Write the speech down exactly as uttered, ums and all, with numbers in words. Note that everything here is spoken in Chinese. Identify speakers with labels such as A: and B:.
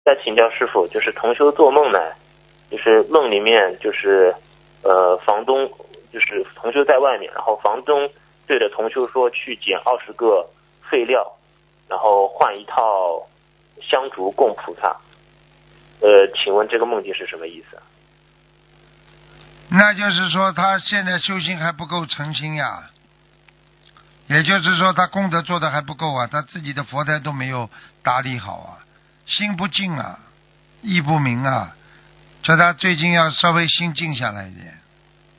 A: 再请教师傅，就是同修做梦呢，就是梦里面就是呃房东就是同修在外面，然后房东对着同修说去捡二十个废料，然后换一套香烛供菩萨。呃，请问这个梦境是什么意思？
B: 那就是说他现在修行还不够诚心呀，也就是说他功德做的还不够啊，他自己的佛台都没有打理好啊，心不静啊，意不明啊，叫他最近要稍微心静下来一点。